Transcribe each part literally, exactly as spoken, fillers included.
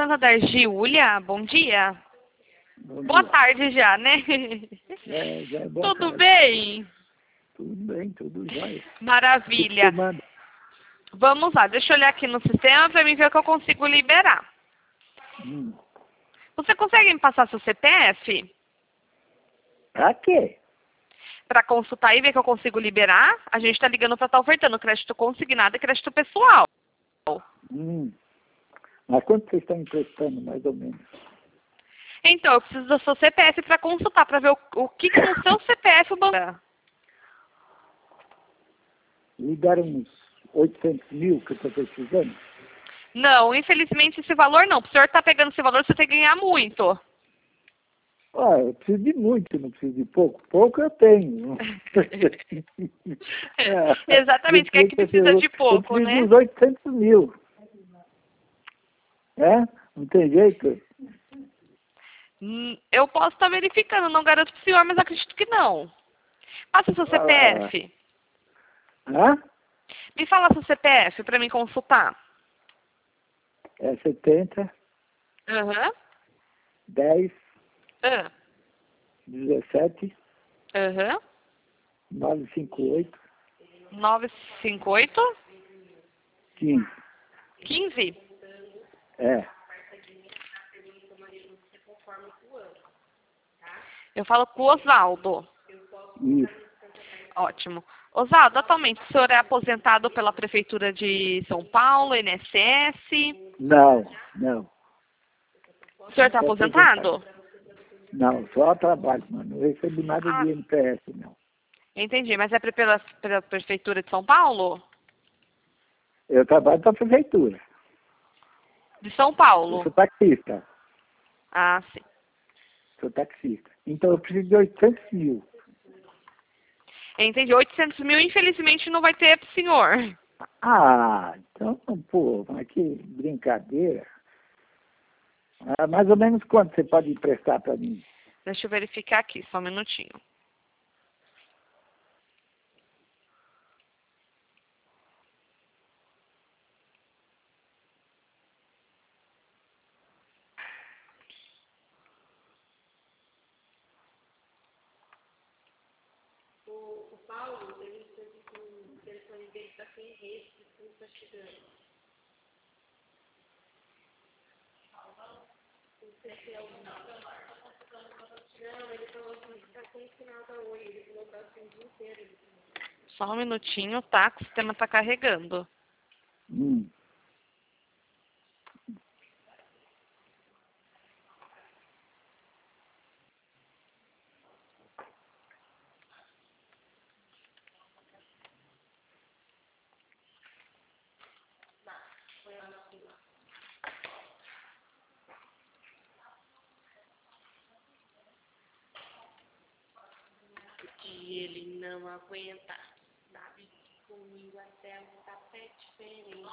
Santa da Giulia, bom dia. Bom Boa dia. tarde já, né? É, já é boa Tudo tarde. bem? Tudo bem, tudo jóia. Maravilha. O que você manda? Vamos lá, deixa eu olhar aqui no sistema para mim ver o que eu consigo liberar. Hum. Você consegue me passar seu C P F? Pra quê? Para consultar e ver que eu consigo liberar? A gente está ligando para estar ofertando crédito consignado e crédito pessoal. Hum. Mas quanto vocês estão emprestando, mais ou menos? Então, eu preciso do seu C P F para consultar, para ver o, o que, que no seu C P F o banco... Ligaram uns oitocentos mil que eu estou precisando? Não, infelizmente esse valor não. Para o senhor estar pegando esse valor, você tem que ganhar muito. Ah, eu preciso de muito, não preciso de pouco. Pouco eu tenho. É, Exatamente, que é que precisa de pouco, eu preciso né? de uns oitocentos mil. É? Não tem jeito? Hum, Eu posso estar verificando, não garanto para o senhor, mas acredito que não. Passa seu Ah, C P F. hã? Me fala seu C P F para mim consultar. É setenta, Aham. dez, Aham. dezessete, Aham. novecentos e cinquenta e oito, novecentos e cinquenta e oito. quinze. quinze. É. Eu falo com o Osvaldo. Isso. Ótimo. Osvaldo, atualmente o senhor é aposentado pela Prefeitura de São Paulo, I N S S? Não, não. O senhor está Sou aposentado? Não, só trabalho, mano. Não recebo nada Ah, de N P S, não. entendi. Mas é pre- pela, pela Prefeitura de São Paulo? Eu trabalho para a prefeitura. De São Eu Paulo. sou taxista. Ah, sim. Sou taxista. Então eu preciso de oitocentos mil. Entendi. oitocentos mil, infelizmente, não vai ter para o senhor. Ah, então, pô, mas que brincadeira. Ah, mais ou menos quanto você pode emprestar para mim? Deixa eu verificar aqui, só um minutinho. Só um minutinho, tá? Que o sistema está carregando. Hum. Que ele não aguenta. Sabe comigo até o tapete diferente.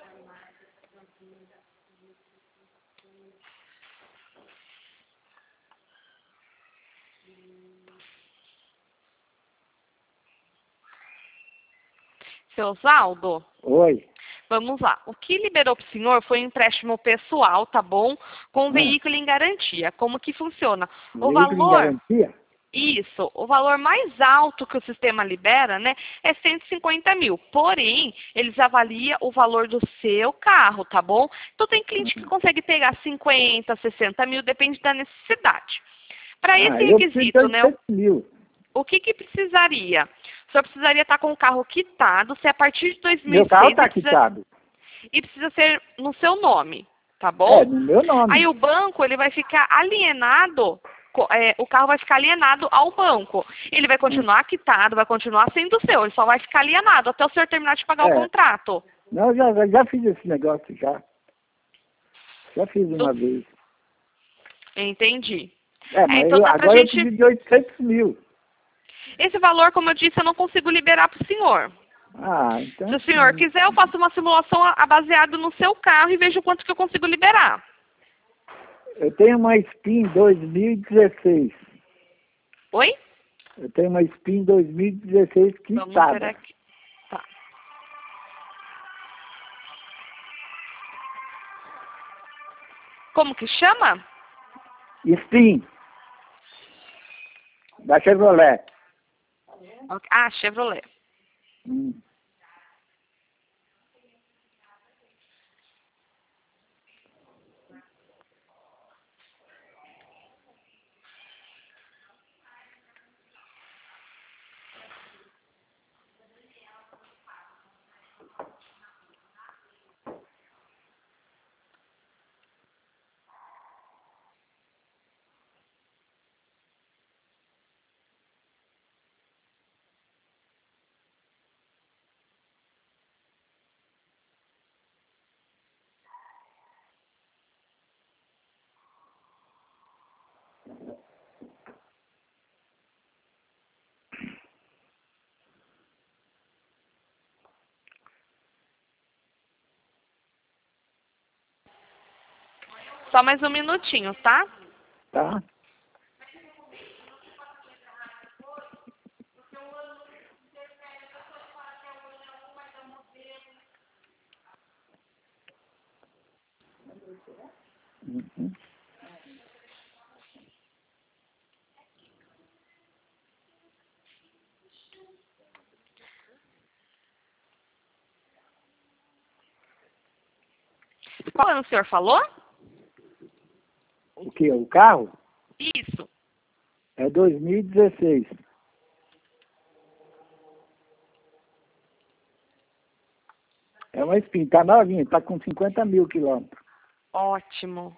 Seu Osvaldo, Oi. vamos lá. O que liberou para o senhor foi um empréstimo pessoal, tá bom? Com um Ah, veículo em garantia. Como que funciona? O veículo em valor, garantia? isso, o valor mais alto que o sistema libera, né, é cento e cinquenta mil. Porém, eles avaliam o valor do seu carro, tá bom? Então, tem cliente que consegue pegar cinquenta, sessenta mil, depende da necessidade. Para Ah, esse eu preciso de requisito, né, o oitocentos mil. o que que precisaria? O senhor precisaria estar com o carro quitado, se a partir de Meu carro dois mil e seis está e precisa, quitado. e precisa ser no seu nome, tá É, bom? no meu Aí nome. o banco, ele vai ficar alienado, co- é, o carro vai ficar alienado ao banco. Ele vai Hum. continuar quitado, vai continuar sendo seu, ele só vai ficar alienado até o senhor terminar de pagar o É. contrato. Não, já, já já fiz esse negócio já. Já fiz Do- uma vez. Entendi. É, É, mas então eu, dá pra agora eu gente... preciso de oitocentos mil. Esse valor, como eu disse, eu não consigo liberar para o senhor. Ah, Se então... o senhor quiser, eu faço uma simulação a- a- baseado no seu carro e vejo quanto que eu consigo liberar. Eu tenho uma Spin dois mil e dezesseis. Oi? Eu tenho uma Spin dois mil e dezesseis Vamos ver quitada. aqui. Tá. Como que chama? Spin, da Chevrolet. Ah, Chevrolet. Hum. Só mais um minutinho, tá? Tá? Uhum. Qual ano o senhor falou? O que? O carro? Isso. É dois mil e dezesseis. É uma Spin, tá novinha, tá com cinquenta mil quilômetros. Ótimo.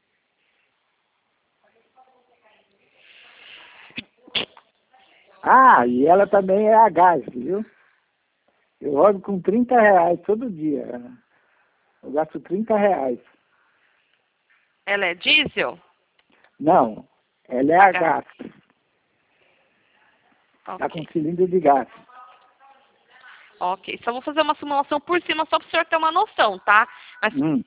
Ah, e ela também é a gás, viu? Eu rodo com trinta reais todo dia. Eu gasto trinta reais. Ela é diesel? Não, ela é a gás. Tá com Ok. cilindro de gás. Ok. Só vou fazer uma simulação por cima só para o senhor ter uma noção, tá? Mas Hum.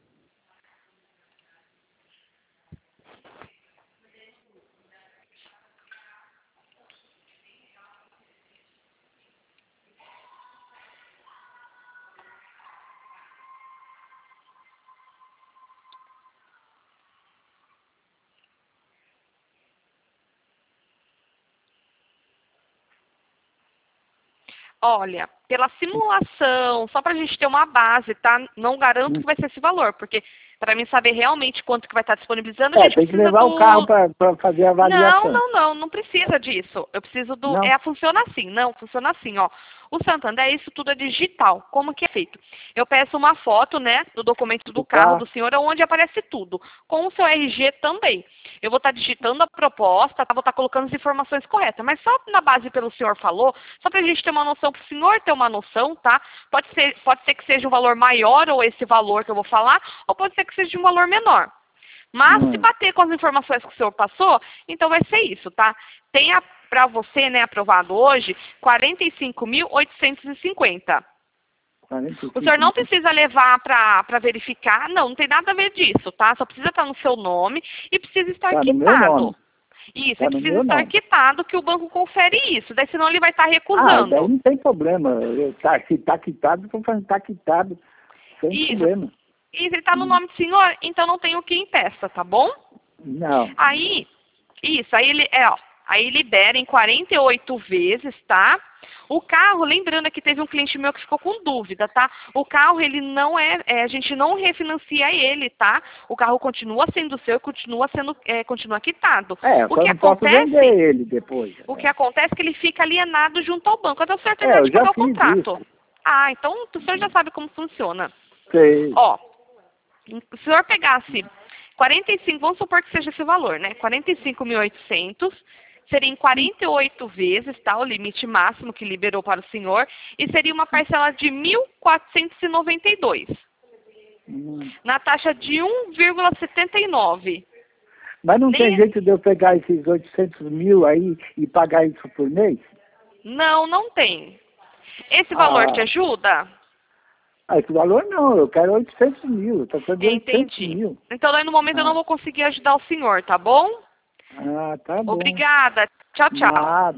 olha, pela simulação, só para a gente ter uma base, tá? Não garanto Hum. que vai ser esse valor, porque para mim saber realmente quanto que vai estar disponibilizando, a É, gente tem que precisa levar do... o carro para fazer a avaliação. Não, não, não, não precisa disso. Eu preciso do... Não? É, funciona assim, não, funciona assim, ó. O Santander, isso tudo é digital. Como que é feito? Eu peço uma foto, né, do documento do Do carro carro. do senhor, onde aparece tudo. Com o seu R G também. Eu vou estar digitando a proposta, tá? Vou estar colocando as informações corretas. Mas só na base pelo senhor falou, só para a gente ter uma noção, para o senhor ter uma noção, tá? Pode ser, pode ser que seja um valor maior, ou esse valor que eu vou falar, ou pode ser que seja um valor menor. Mas se Hum. bater com as informações que o senhor passou, então vai ser isso, tá? Tem para você, né, aprovado hoje, quarenta e cinco mil oitocentos e cinquenta. quarenta e O senhor cinco não mil. precisa levar para verificar, não, não tem nada a ver disso, tá? Só precisa estar no seu nome e precisa estar Tá no meu quitado. nome. Isso, Tá e no precisa meu estar nome. quitado que o banco confere isso, daí senão ele vai estar Ah, daí recusando. não tem problema. Eu, tá, se tá quitado, estou falando tá quitado. Sem Isso, problema. isso, ele está no Hum. nome do senhor, então não tem o que impeça, tá bom? Não. Aí, isso, aí ele, é, ó, aí libera em quarenta e oito vezes, tá? O carro, lembrando que teve um cliente meu que ficou com dúvida, tá? O carro, ele não é, é, a gente não refinancia ele, tá? O carro continua sendo seu e continua sendo, é, continua quitado. É, eu O só que não posso acontece, vender ele depois. o que É, acontece é que ele fica alienado junto ao banco, até o senhor É, terminar eu de já pagar o fiz contrato. isso. Ah, então o senhor já sabe como funciona. Sei. Ó, se o senhor pegasse quarenta e cinco, vamos supor que seja esse valor, né? quarenta e cinco mil e oitocentos, seria em quarenta e oito vezes, tá? O limite máximo que liberou para o senhor, e seria uma parcela de mil quatrocentos e noventa e dois, Hum. na taxa de um vírgula setenta e nove. Mas não Nem tem é- jeito de eu pegar esses oitocentos mil aí e pagar isso por mês? Não, não tem. Esse valor te Ah, ajuda? ah, esse valor não, eu quero oitocentos mil, eu estou falando de oitocentos Entendi. mil. Então, daí no momento eu não Ah, vou conseguir ajudar o senhor, tá bom? ah, tá bom. Obrigada. Tchau, tchau. Nada.